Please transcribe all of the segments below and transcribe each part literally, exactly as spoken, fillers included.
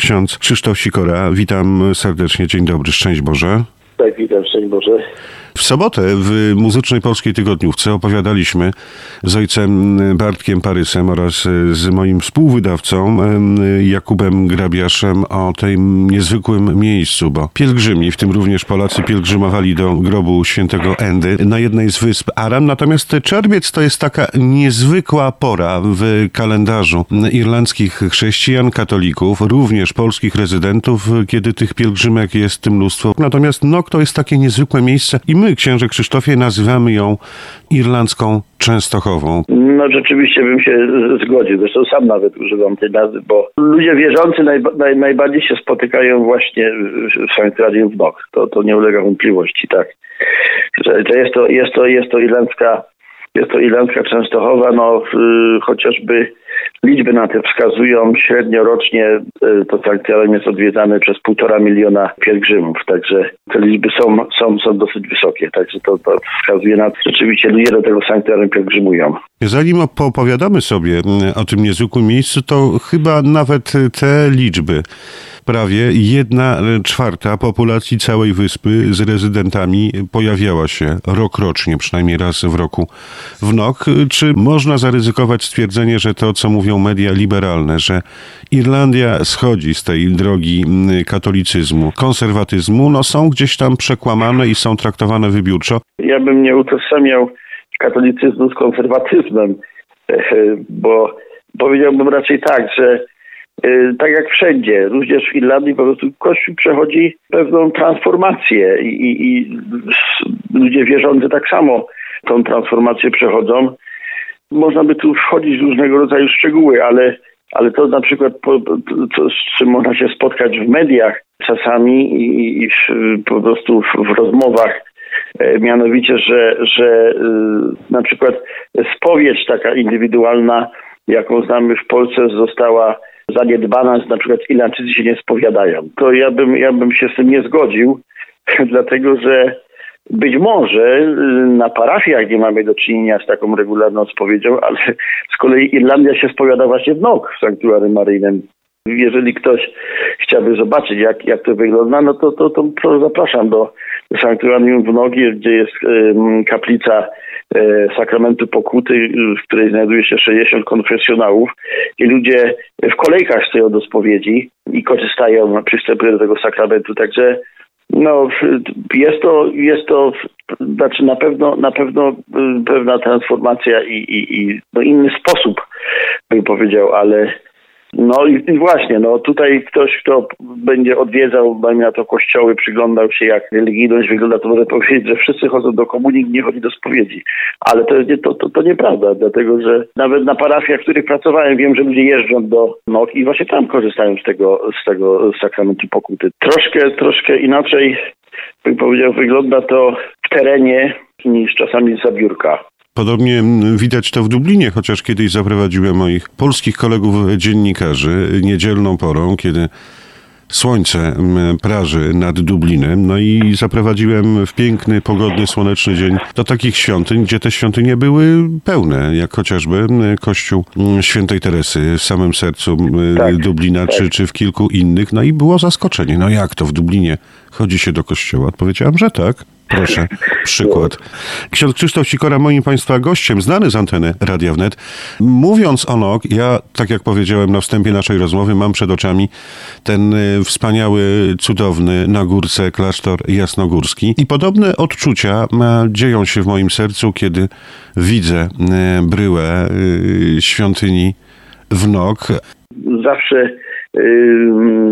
ksiądz Krzysztof Sikora. Witam serdecznie. Dzień dobry. Szczęść Boże. Tak, witam. Szczęść Boże. W sobotę w Muzycznej Polskiej Tygodniówce opowiadaliśmy z ojcem Bartkiem Parysem oraz z moim współwydawcą Jakubem Grabiaszem o tym niezwykłym miejscu, bo pielgrzymi, w tym również Polacy, pielgrzymowali do grobu świętego Endy na jednej z wysp Aran. Natomiast czerwiec to jest taka niezwykła pora w kalendarzu irlandzkich chrześcijan, katolików, również polskich rezydentów, kiedy tych pielgrzymek jest mnóstwo. Natomiast Knock to jest takie niezwykłe miejsce i my, księże Krzysztofie, nazywamy ją irlandzką Częstochową. No rzeczywiście bym się zgodził. Zresztą sam nawet używam tej nazwy, bo ludzie wierzący najba, naj, najbardziej się spotykają właśnie w sanktuarium w Knock. To, to nie ulega wątpliwości, tak. Że, że jest to, jest to, jest to irlandzka, jest to irlandzka Częstochowa, no yy, chociażby liczby na to wskazują, średnio rocznie yy, to sanktuarium jest odwiedzane przez półtora miliona pielgrzymów, także te liczby są, są, są dosyć wysokie, także to, to wskazuje na to, że rzeczywiście ludzie do tego sanktuarium pielgrzymują. Zanim opowiadamy sobie o tym niezwykłym miejscu, to chyba nawet te liczby, prawie jedna czwarta populacji całej wyspy z rezydentami pojawiała się rokrocznie, przynajmniej raz w roku w Knock. Czy można zaryzykować stwierdzenie, że to, co mówią media liberalne, że Irlandia schodzi z tej drogi katolicyzmu, konserwatyzmu, no są gdzieś tam przekłamane i są traktowane wybiórczo? Ja bym nie utożsamiał katolicyzmu z konserwatyzmem, bo powiedziałbym raczej tak, że tak jak wszędzie, również w Irlandii po prostu Kościół przechodzi pewną transformację i, i, i ludzie wierzący tak samo tą transformację przechodzą. Można by tu wchodzić w różnego rodzaju szczegóły, ale, ale to na przykład po, to, z czym można się spotkać w mediach czasami i, i w, po prostu w, w rozmowach, mianowicie, że, że na przykład spowiedź taka indywidualna, jaką znamy w Polsce, została zaniedbana, że na przykład Irlandczycy się nie spowiadają. To ja bym, ja bym się z tym nie zgodził, dlatego że być może na parafiach nie mamy do czynienia z taką regularną spowiedzią, ale z kolei Irlandia się spowiada właśnie w Knock, w sanktuarium maryjnym. Jeżeli ktoś chciałby zobaczyć, jak, jak to wygląda, no to, to, to zapraszam do sanktuarium w Knock, gdzie jest um, kaplica e, sakramentu pokuty, w której znajduje się sześćdziesiąt konfesjonałów i ludzie w kolejkach stoją do spowiedzi i korzystają, przystępują do tego sakramentu. Także no, jest to, jest to znaczy na pewno, na pewno pewna transformacja i, i, i no inny sposób, bym powiedział, ale no i, i właśnie, no tutaj ktoś, kto będzie odwiedzał, dajmy na to kościoły, przyglądał się, jak religijność wygląda, to może powiedzieć, że wszyscy chodzą do komunii, nie chodzi do spowiedzi. Ale to, jest, to, to, to nieprawda, dlatego że nawet na parafiach, w których pracowałem, wiem, że ludzie jeżdżą do Knock i właśnie tam korzystają z tego, z tego sakramentu pokuty. Troszkę, troszkę inaczej, bym powiedział, wygląda to w terenie niż czasami z zabiórka. Podobnie widać to w Dublinie, chociaż kiedyś zaprowadziłem moich polskich kolegów dziennikarzy niedzielną porą, kiedy słońce praży nad Dublinem, no i zaprowadziłem w piękny, pogodny, słoneczny dzień do takich świątyń, gdzie te świątynie były pełne, jak chociażby kościół Świętej Teresy w samym sercu tak, Dublina, tak. Czy, czy w kilku innych, no i było zaskoczenie. No jak to w Dublinie chodzi się do kościoła? Odpowiedziałem, że tak. Proszę, przykład. Ksiądz Krzysztof Sikora, moim Państwa gościem, znany z anteny Radia Wnet. Mówiąc o Knock, ja, tak jak powiedziałem na wstępie naszej rozmowy, mam przed oczami ten wspaniały, cudowny na górce klasztor jasnogórski. I podobne odczucia dzieją się w moim sercu, kiedy widzę bryłę świątyni w Knock. Zawsze yy,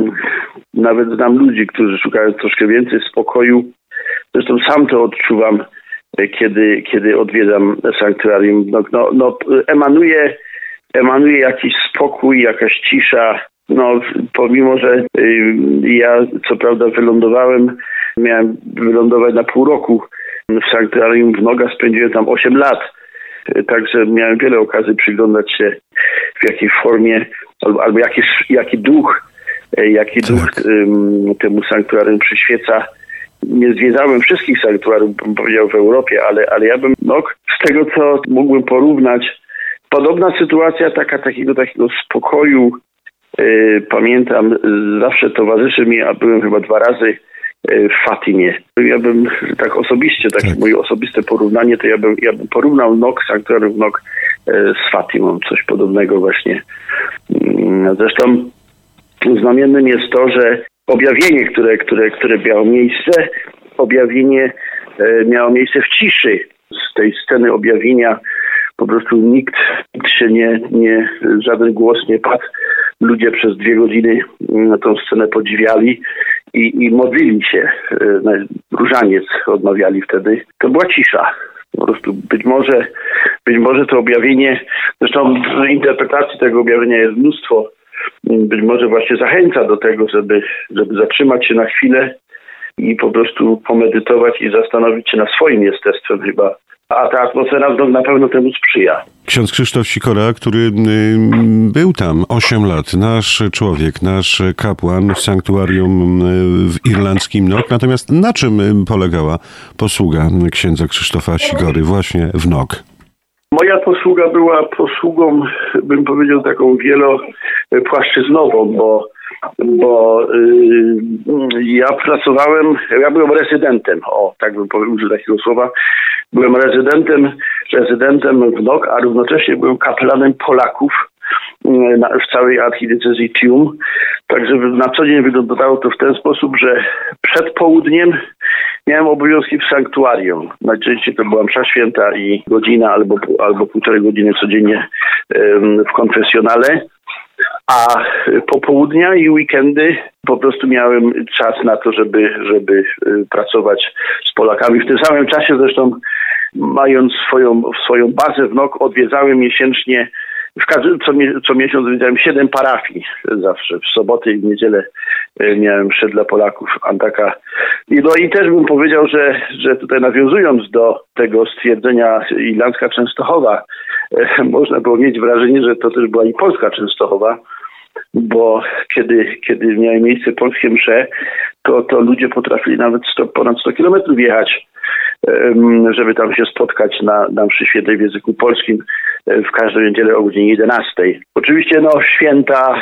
nawet znam ludzi, którzy szukają troszkę więcej spokoju. Zresztą sam to odczuwam, kiedy, kiedy odwiedzam sanktuarium. No, no, no, emanuje, emanuje jakiś spokój, jakaś cisza. No, pomimo, że y, ja co prawda wylądowałem, miałem wylądować na pół roku w sanktuarium w Knock, spędziłem tam osiem lat. Także miałem wiele okazji przyglądać się, w jakiej formie albo, albo jaki, jaki duch, jaki tak. duch y, temu sanktuarium przyświeca. Nie zwiedzałem wszystkich sanktuariów, bym powiedział, w Europie, ale, ale ja bym, no, z tego, co mógłbym porównać, podobna sytuacja, taka, takiego, takiego spokoju, Pamiętam, zawsze towarzyszy mi, a byłem chyba dwa razy w Fatimie. Ja bym tak osobiście, takie tak. moje osobiste porównanie, to ja bym, ja bym porównał Nok, sanktuarium Nok z Fatimą, coś podobnego właśnie. Zresztą znamiennym jest to, że objawienie, które, które, które miało miejsce, objawienie miało miejsce w ciszy. Z tej sceny objawienia po prostu nikt, nikt się nie, nie, żaden głos nie padł. Ludzie przez dwie godziny na tą scenę podziwiali i, i modlili się. Różaniec odmawiali wtedy. To była cisza. Po prostu być może, być może to objawienie, zresztą interpretacji tego objawienia jest mnóstwo, być może właśnie zachęca do tego, żeby, żeby zatrzymać się na chwilę i po prostu pomedytować i zastanowić się nad swoim jestestwem chyba. A ta atmosfera na pewno temu sprzyja. Ksiądz Krzysztof Sikora, który był tam osiem lat, nasz człowiek, nasz kapłan w sanktuarium w irlandzkim Nok. Natomiast na czym polegała posługa księdza Krzysztofa Sikory właśnie w Nok? Moja posługa była posługą, bym powiedział, taką wielopłaszczyznową, bo bo y, ja pracowałem, ja byłem rezydentem, o tak bym powiedział takiego słowa, byłem rezydentem, rezydentem w Nok, a równocześnie byłem kapelanem Polaków y, na, w całej archidiecezji Tuam. Także na co dzień wyglądało to w ten sposób, że przed południem miałem obowiązki w sanktuarium. Najczęściej to była msza święta i godzina albo, albo półtorej godziny codziennie y, w konfesjonale. A popołudnia i weekendy po prostu miałem czas na to, żeby, żeby pracować z Polakami. W tym samym czasie zresztą, mając swoją, swoją bazę w Nok, odwiedzałem miesięcznie, w każdym, co, co miesiąc odwiedzałem siedem parafii zawsze. W soboty i w niedzielę miałem mszę dla Polaków Antaka. I, no i też bym powiedział, że, że tutaj nawiązując do tego stwierdzenia irlandzka Częstochowa, można było mieć wrażenie, że to też była i polska Częstochowa, bo kiedy, kiedy miały miejsce polskie msze, to, to ludzie potrafili nawet sto, ponad sto kilometrów jechać, żeby tam się spotkać na, na mszy świętej w języku polskim w każdą niedzielę o godzinie jedenastej. Oczywiście no święta,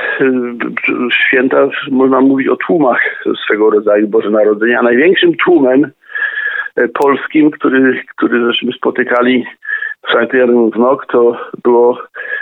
święta można mówić o tłumach swego rodzaju Boże Narodzenia, a największym tłumem polskim, który, który żeśmy spotykali w sanktuarium w Nok, to było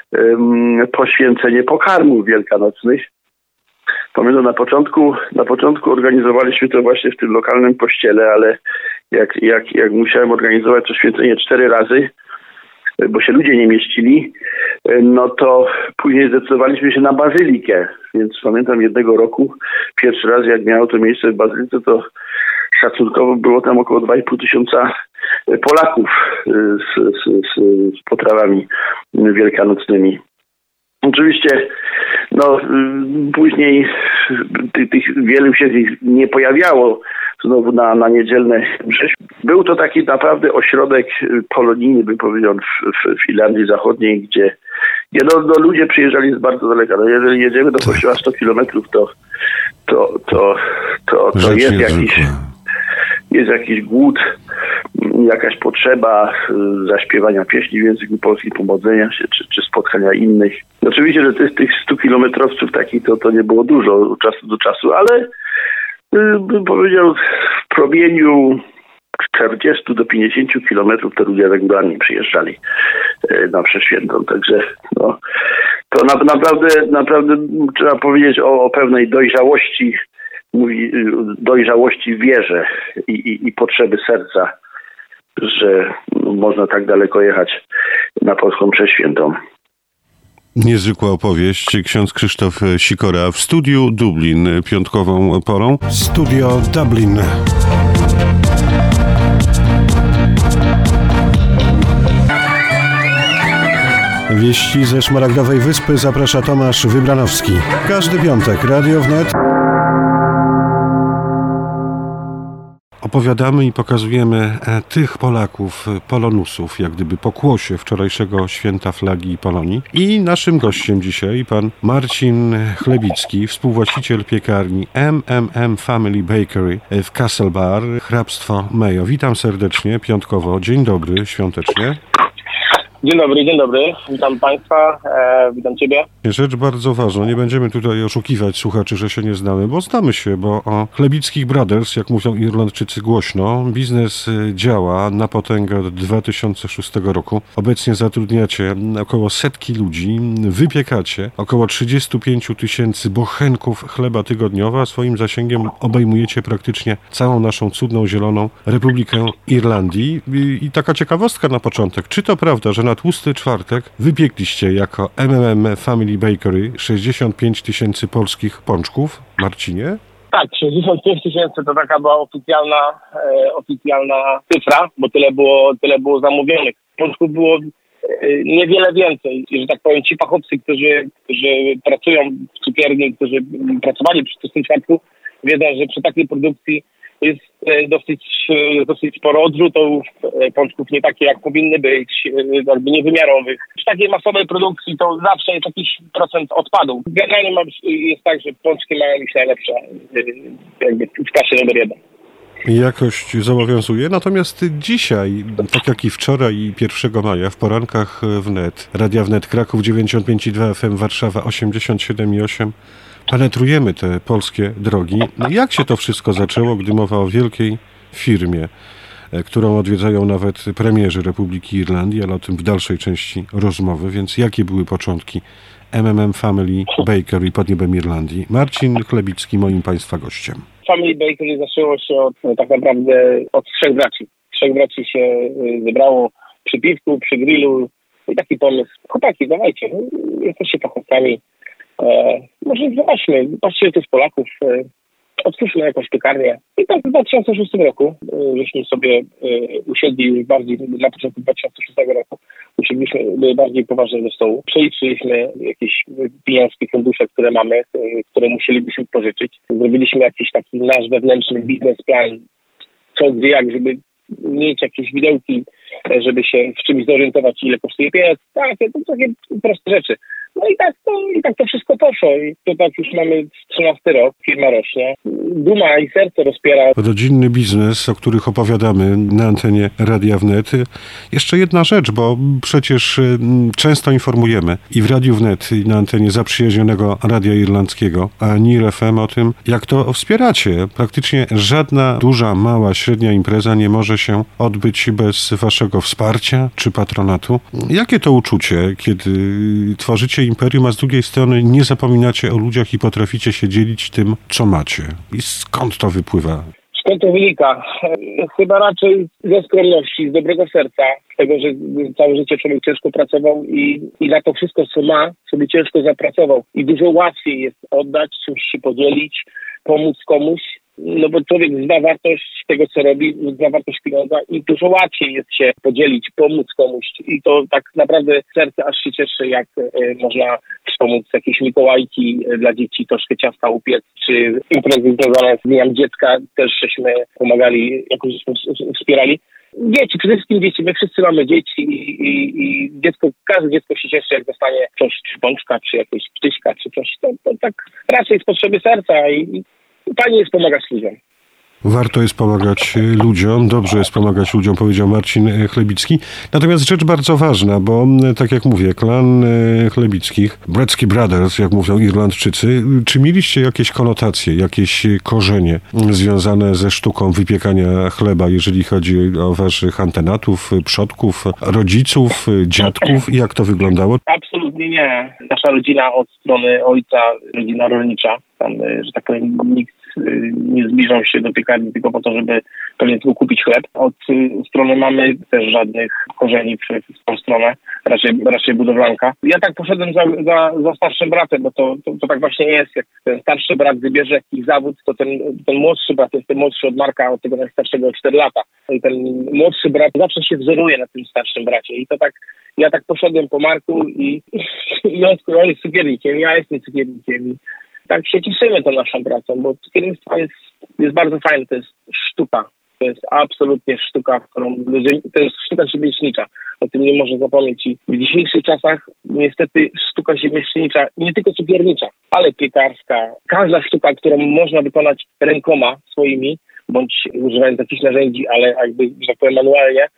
um, poświęcenie pokarmów wielkanocnych. Pamiętam, na początku, na początku organizowaliśmy to właśnie w tym lokalnym kościele, ale jak, jak, jak musiałem organizować to święcenie cztery razy, bo się ludzie nie mieścili, no to później zdecydowaliśmy się na bazylikę. Więc pamiętam jednego roku, pierwszy raz jak miało to miejsce w bazylice, to szacunkowo było tam około dwa i pół tysiąca Polaków z, z, z, z potrawami wielkanocnymi. Oczywiście no, później tych, tych wielu się nie pojawiało znowu na, na niedzielne msze. Był to taki naprawdę ośrodek polonijny, bym powiedział, w, w, w Irlandii Zachodniej, gdzie no, no, ludzie przyjeżdżali z bardzo daleka. No, jeżeli jedziemy do kościoła sto kilometrów, to, to, to, to, to jest jakiś... Jest jakiś głód, jakaś potrzeba zaśpiewania pieśni w języku polskim, pomodzenia się, czy, czy spotkania innych. Oczywiście, że tych, tych stu kilometrowców takich to, to nie było dużo od czasu do czasu, ale bym powiedział w promieniu czterdziestu do pięćdziesięciu kilometrów to ludzie regularnie przyjeżdżali na mszę świętą. Także no, to na, naprawdę, naprawdę trzeba powiedzieć o, o pewnej dojrzałości, mówi dojrzałości w wierze i, i, i potrzeby serca, że można tak daleko jechać na polską mszę świętą. Niezwykła opowieść. Ksiądz Krzysztof Sikora w studiu Dublin piątkową porą. Studio Dublin. Wieści ze Szmaragdowej Wyspy zaprasza Tomasz Wybranowski. Każdy piątek Radio Wnet. Opowiadamy i pokazujemy tych Polaków, polonusów, jak gdyby pokłosie wczorajszego święta flagi i Polonii. I naszym gościem dzisiaj pan Marcin Chlebicki, współwłaściciel piekarni M M M Family Bakery w Castlebar, hrabstwo Mayo. Witam serdecznie, piątkowo. Dzień dobry, świątecznie. Dzień dobry, dzień dobry. Witam Państwa, e, witam Ciebie. Rzecz bardzo ważna. Nie będziemy tutaj oszukiwać słuchaczy, że się nie znamy, bo znamy się, bo o Chlebickich Brothers, jak mówią Irlandczycy głośno, biznes działa na potęgę od dwa tysiące szóstego roku. Obecnie zatrudniacie około setki ludzi, wypiekacie około trzydzieści pięć tysięcy bochenków chleba tygodniowo, a swoim zasięgiem obejmujecie praktycznie całą naszą cudną, zieloną Republikę Irlandii. I, i taka ciekawostka na początek. Czy to prawda, że na tłusty czwartek wypiekliście jako M M M Family Bakery sześćdziesiąt pięć tysięcy polskich pączków, Marcinie? Tak, sześćdziesiąt pięć tysięcy to taka była oficjalna, e, oficjalna cyfra, bo tyle było, tyle było zamówionych. Pączków było e, niewiele więcej. I, że tak powiem, ci fachowcy, którzy, którzy pracują w cukierni, którzy pracowali przy tłustym czwartku, wiedzą, że przy takiej produkcji jest dosyć, jest dosyć sporo odrzutów, pączków nie takie jak powinny być, jakby niewymiarowych. Przy takiej masowej produkcji to zawsze jest jakiś procent odpadów. Generalnie jest tak, że pączki mają być najlepsze jakby w klasie numer jeden. Jakość zobowiązuje, natomiast dzisiaj, tak jak i wczoraj i pierwszego maja w porankach wnet, Radia Wnet Kraków dziewięćdziesiąt pięć i dwa F M, Warszawa osiemdziesiąt siedem i osiem, penetrujemy te polskie drogi. Jak się to wszystko zaczęło, gdy mowa o wielkiej firmie, którą odwiedzają nawet premierzy Republiki Irlandii, ale o tym w dalszej części rozmowy, więc jakie były początki M M M Family Bakery pod niebem Irlandii? Marcin Chlebický, moim Państwa gościem. Family Bakery zaczęło się od, tak naprawdę od trzech braci. Trzech braci się zebrało przy piwku, przy grillu i taki pomysł. Chłopaki, dawajcie, jesteście fachowcami. E, może zobaczmy, patrzcie tu z Polaków, e, otwórzmy jakąś piekarnię. I tak w dwa tysiące szóstym roku, e, żeśmy sobie e, usiedli już bardziej, na początku dwa tysiące szóstego roku, usiedliśmy bardziej poważnie do stołu. Przeliczyliśmy jakieś pieniążki, fundusze, które mamy, e, które musielibyśmy pożyczyć. Zrobiliśmy jakiś taki nasz wewnętrzny biznesplan, co gdzie jak, żeby mieć jakieś widełki, e, żeby się w czymś zorientować, ile kosztuje piec. Tak, to takie proste rzeczy. No i tak, to, i tak to wszystko poszło. I to tak już mamy trzynasty rok, firma rośnie. Duma i serce rozpiera. Rodzinny biznes, o których opowiadamy na antenie Radia Wnet. Jeszcze jedna rzecz, bo przecież często informujemy i w Radiu Wnet, i na antenie zaprzyjaźnionego Radia Irlandzkiego, a N I R F M o tym, jak to wspieracie. Praktycznie żadna duża, mała, średnia impreza nie może się odbyć bez waszego wsparcia czy patronatu. Jakie to uczucie, kiedy tworzycie imperium, a z drugiej strony nie zapominacie o ludziach i potraficie się dzielić tym, co macie? I skąd to wypływa? Skąd to wynika? Chyba raczej ze skromności, z dobrego serca, z tego, że całe życie człowiek ciężko pracował i, i na to wszystko, co ma, sobie ciężko zapracował. I dużo łatwiej jest oddać, czymś się podzielić, pomóc komuś. No bo człowiek zna wartość tego, co robi, zna wartość pieniądza i dużo łatwiej jest się podzielić, pomóc komuś. I to tak naprawdę serce aż się cieszy, jak y, można wspomóc jakieś Mikołajki dla dzieci, troszkę ciasta upiec, czy imprezy związane z Dniem Dziecka też żeśmy pomagali, jakoś żeśmy wspierali. Dzieci, przede wszystkim dzieci, my wszyscy mamy dzieci i, i, i dziecko, każde dziecko się cieszy, jak dostanie coś, czy pączka, czy jakieś ptyśka, czy coś. To, to tak raczej z potrzeby serca i fajnie jest pomagać ludziom. Warto jest pomagać ludziom, dobrze jest pomagać ludziom, powiedział Marcin Chlebický. Natomiast rzecz bardzo ważna, bo tak jak mówię, klan Chlebickich, Brecki Brothers, jak mówią Irlandczycy, czy mieliście jakieś konotacje, jakieś korzenie związane ze sztuką wypiekania chleba, jeżeli chodzi o waszych antenatów, przodków, rodziców, dziadków? Jak to wyglądało? Absolutnie nie. Nasza rodzina od strony ojca, rodzina rolnicza, tam, że tak powiem, nikt nie zbliżał się do piekarni tylko po to, żeby pewnie tylko kupić chleb. Od strony mamy też żadnych korzeni w tą stronę, raczej, raczej budowlanka. Ja tak poszedłem za, za, za starszym bratem, bo to, to, to tak właśnie jest. Jak ten starszy brat wybierze jakiś zawód, to ten, ten młodszy brat jest ten młodszy od Marka, od tego najstarszego o cztery lata. I ten młodszy brat zawsze się wzoruje na tym starszym bracie. I to tak, ja tak poszedłem po Marku i, i on, on jest cukiernikiem, ja jestem cukiernikiem. I tak się cieszymy tą naszą pracą, bo cukiernictwo jest, jest bardzo fajne, to jest sztuka. To jest absolutnie sztuka, którą, to jest sztuka rzemieślnicza. O tym nie można zapomnieć. I w dzisiejszych czasach niestety sztuka rzemieślnicza, nie tylko cukiernicza, ale piekarska, każda sztuka, którą można wykonać rękoma swoimi, bądź używając jakichś narzędzi, ale jakby, że tak powiem, manualnie,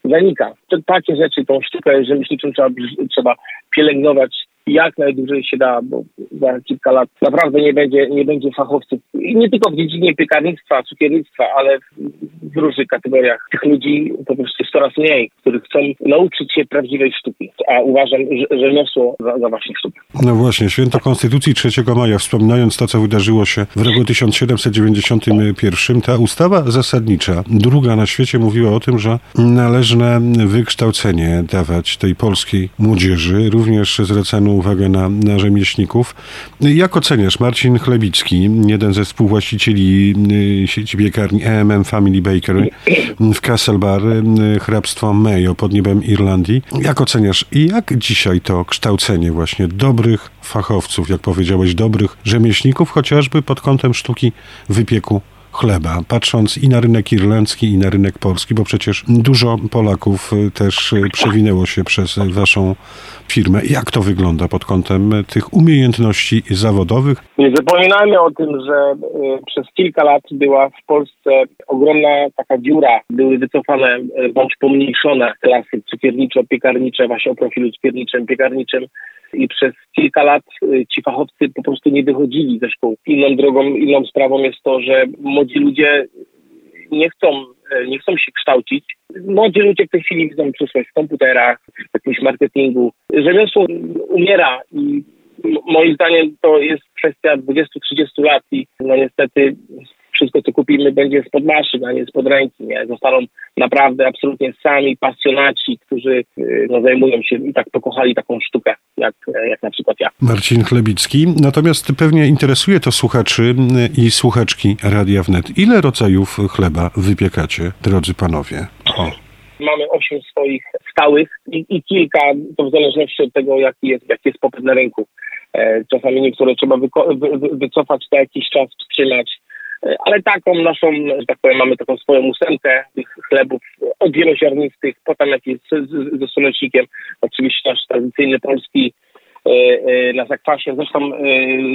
zanika. To takie rzeczy, tą sztukę rzemieślniczą trzeba, trzeba pielęgnować jak najdłużej się da, bo za kilka lat naprawdę nie będzie, nie będzie fachowców. I nie tylko w dziedzinie piekarnictwa, cukiernictwa, ale w, w różnych kategoriach. Tych ludzi po prostu jest coraz mniej, którzy chcą nauczyć się prawdziwej sztuki. A uważam, że rzemiosło za, za właśnie sztukę. No właśnie, święto Konstytucji trzeciego maja, wspominając to, co wydarzyło się w roku tysiąc siedemset dziewięćdziesiątym pierwszym, ta ustawa zasadnicza, druga na świecie, mówiła o tym, że należne wykształcenie dawać tej polskiej młodzieży. Również zwracano uwagę na, na rzemieślników. Jak oceniasz, Marcin Chlebicki, jeden ze współwłaścicieli sieci piekarni E M M Family Bakery w Castlebar, hrabstwo Mayo pod niebem Irlandii. Jak oceniasz i jak dzisiaj to kształcenie właśnie dobrych fachowców, jak powiedziałeś, dobrych rzemieślników, chociażby pod kątem sztuki wypieku chleba, patrząc i na rynek irlandzki, i na rynek polski, bo przecież dużo Polaków też przewinęło się przez waszą firmę. Jak to wygląda pod kątem tych umiejętności zawodowych? Nie zapominajmy o tym, że y, przez kilka lat była w Polsce ogromna taka dziura. Były wycofane y, bądź pomniejszone klasy cukierniczo-piekarnicze, właśnie o profilu cukierniczym, piekarniczym. I przez kilka lat y, ci fachowcy po prostu nie wychodzili ze szkół. Inną drogą, inną sprawą jest to, że młodzi ludzie nie chcą, y, nie chcą się kształcić. Młodzi ludzie w tej chwili widzą przyszłość w komputerach, w jakimś marketingu. Rzemiosło umiera i m- moim zdaniem to jest kwestia dwudziestu trzydziestu lat i no niestety wszystko, co kupimy, będzie spod maszyn, a nie spod ręki. Nie? Zostaną naprawdę absolutnie sami pasjonaci, którzy no, zajmują się i tak pokochali taką sztukę, jak, jak na przykład ja. Marcin Chlebicki. Natomiast pewnie interesuje to słuchaczy i słuchaczki Radia Wnet. Ile rodzajów chleba wypiekacie, drodzy panowie? O. Mamy osiem swoich stałych i, i kilka, to w zależności od tego, jaki jest, jaki jest popyt na rynku. E, czasami niektóre trzeba wyko- wy, wy, wycofać na jakiś czas, wstrzymać. Ale taką naszą, że tak powiem, mamy taką swoją ósemkę tych chlebów od wieloziarnistych, potem jakiś z, z, ze słonecznikiem, oczywiście nasz tradycyjny polski e, e, na zakwasie. Zresztą e,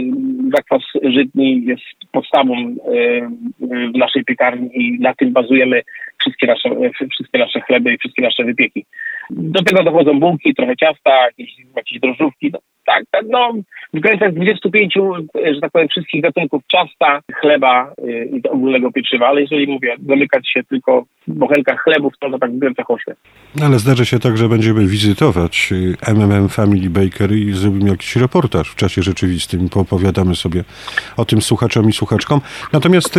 zakwas żytni jest podstawą e, w naszej piekarni i na tym bazujemy wszystkie nasze, wszystkie nasze chleby i wszystkie nasze wypieki. Do tego dochodzą bułki, trochę ciasta, jakieś, jakieś drożdżówki. No, tak, tak, no w granicach dwudziestu pięciu, że tak powiem, wszystkich gatunków ciasta, chleba yy, i ogólnego pieczywa, ale jeżeli mówię, zamykać się tylko w bochenkach chlebów, to, to tak w granicach ośmiu. Ale zdarzy się tak, że będziemy wizytować M M M Family Bakery i zrobimy jakiś reportaż w czasie rzeczywistym i poopowiadamy sobie o tym słuchaczom i słuchaczkom. Natomiast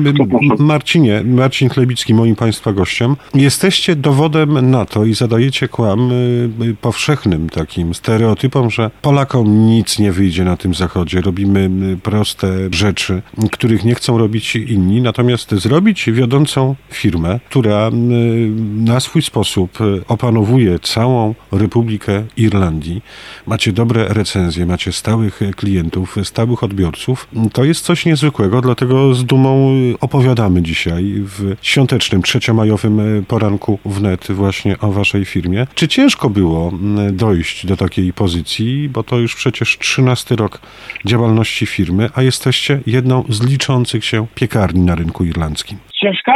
Marcinie, Marcin Chlebicki, moim Państwa gościem, jesteście dowodem na to i zadajecie kłam powszechnym takim stereotypom, że Polakom nic nie wyjdzie na tym zachodzie. Robimy proste rzeczy, których nie chcą robić inni, natomiast zrobić wiodącą firmę, która na swój sposób opanowuje całą Republikę Irlandii. Macie dobre recenzje, macie stałych klientów, stałych odbiorców. To jest coś niezwykłego, dlatego z dumą opowiadamy dzisiaj w świątecznym, trzeciomajowym poranku wnet właśnie o waszej firmie. Czy ciężko było dojść do takiej pozycji, bo to już przecież trzynasty rok działalności firmy, a jesteście jedną z liczących się piekarni na rynku irlandzkim? Ciężka?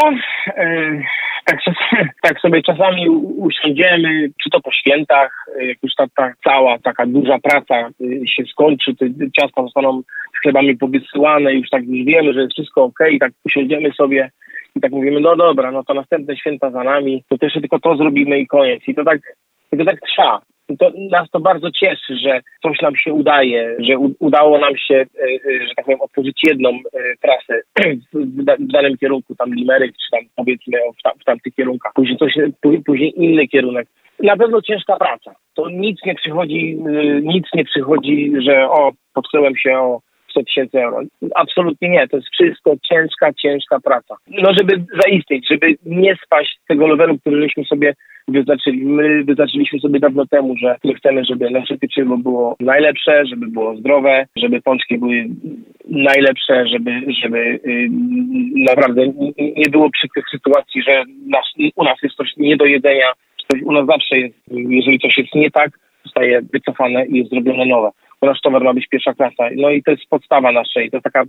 Yy, tak, tak sobie czasami usiądziemy, czy to po świętach, jak już ta, ta cała taka duża praca się skończy, te ciasta zostaną z chlebami powysyłane, już tak już wiemy, że jest wszystko okej, okay, i tak usiądziemy sobie i tak mówimy, no dobra, no to następne święta za nami, to też tylko to zrobimy i koniec. I to tak, to tak trwa. I to, nas to bardzo cieszy, że coś nam się udaje, że u, udało nam się, że tak powiem, otworzyć jedną trasę w, w danym kierunku, tam Limerick, czy tam powiedzmy w, tam, w tamtych kierunkach. Później, coś, później inny kierunek. Na pewno ciężka praca. To nic nie przychodzi, nic nie przychodzi, że o, potknąłem się o sto tysięcy euro. Absolutnie nie. To jest wszystko ciężka, ciężka praca. No, żeby zaistnieć, żeby nie spaść z tego levelu, który żeśmy sobie wyznaczyli. My wyznaczyliśmy sobie dawno temu, że my chcemy, żeby nasze pieczywo było najlepsze, żeby było zdrowe, żeby pączki były najlepsze, żeby, żeby yy, naprawdę nie było przykrych sytuacji, że nas, u nas jest coś nie do jedzenia. Coś u nas zawsze jest, jeżeli coś jest nie tak, zostaje wycofane i jest zrobione nowe. Bo nasz towar ma być pierwsza klasa. No i to jest podstawa naszej. To jest taka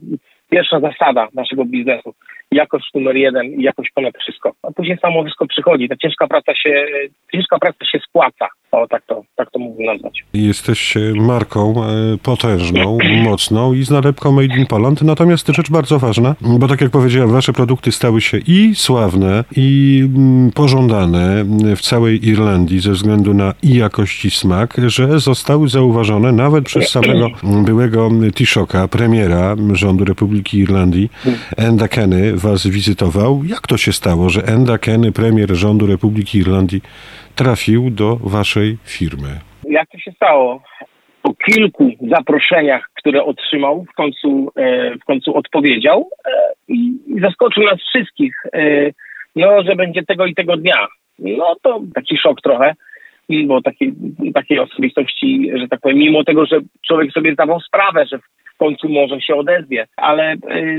pierwsza zasada naszego biznesu. Jakość numer jeden i jakość ponad wszystko. A później samo wszystko przychodzi. Ta ciężka praca się, ciężka praca się spłaca. O, tak to, tak to mógłbym nazwać. Jesteście marką potężną, mocną i z nalepką Made in Poland. Natomiast rzecz bardzo ważna, bo tak jak powiedziałem, wasze produkty stały się i sławne, i pożądane w całej Irlandii ze względu na i jakość, i smak, że zostały zauważone nawet przez samego byłego Taoiseacha, premiera rządu Republiki Irlandii. Enda Kenny was wizytował. Jak to się stało, że Enda Kenny, premier rządu Republiki Irlandii, trafił do waszej firmy? Jak to się stało? Po kilku zaproszeniach, które otrzymał, w końcu, e, w końcu odpowiedział e, i zaskoczył nas wszystkich, e, no, że będzie tego i tego dnia. No to taki szok trochę, bo takiej, takiej osobistości, że tak powiem, mimo tego, że człowiek sobie zdawał sprawę, że w końcu może się odezwie, ale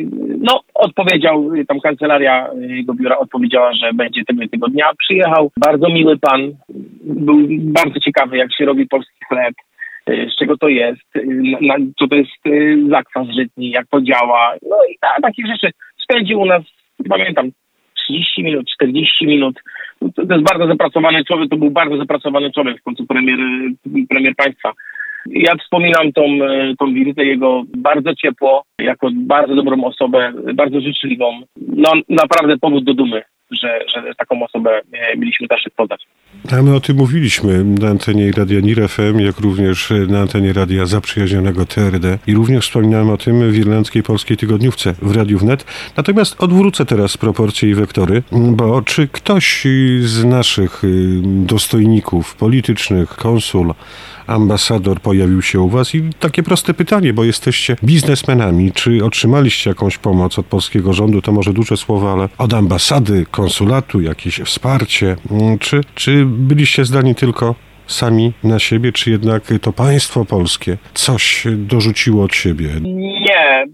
no odpowiedział, tam kancelaria jego biura odpowiedziała, że będzie tego i tego dnia. Przyjechał, bardzo miły pan, był bardzo ciekawy, jak się robi polski chleb, z czego to jest, na, co to jest zakwas żytni, jak to działa, no i ta, takie rzeczy. Spędził u nas, pamiętam, trzydzieści minut, czterdzieści minut. To, to jest bardzo zapracowany człowiek, to był bardzo zapracowany człowiek, w końcu premier, premier państwa. Ja wspominam tą, tą wizytę jego bardzo ciepło, jako bardzo dobrą osobę, bardzo życzliwą. No naprawdę powód do dumy, że, że taką osobę mieliśmy zaszczyt poznać. A my o tym mówiliśmy na antenie Radia N I R F M, jak również na antenie Radia Zaprzyjaźnionego T R D i również wspominałem o tym w Irlandzkiej Polskiej Tygodniówce w Radiu Wnet. Natomiast odwrócę teraz proporcje i wektory, bo czy ktoś z naszych dostojników politycznych, konsul, ambasador pojawił się u was? I takie proste pytanie, bo jesteście biznesmenami. Czy otrzymaliście jakąś pomoc od polskiego rządu? To może duże słowa, ale od ambasady, konsulatu, jakieś wsparcie? Czy, czy byliście zdani tylko sami na siebie, czy jednak to państwo polskie coś dorzuciło od siebie? Nie.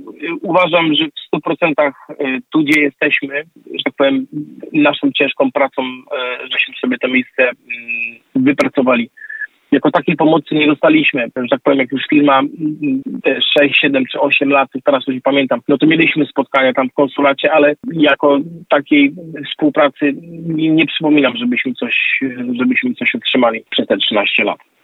Uważam, że w stu procentach tu, gdzie jesteśmy, że tak powiem, naszą ciężką pracą, żeśmy sobie to miejsce wypracowali. Jako takiej pomocy nie dostaliśmy. Że tak powiem, jak już firma sześć, siedem czy osiem lat, teraz już nie pamiętam, no to mieliśmy spotkania tam w konsulacie, ale jako takiej współpracy nie, nie przypominam, żebyśmy coś, żebyśmy coś otrzymali przez te trzynaście lat.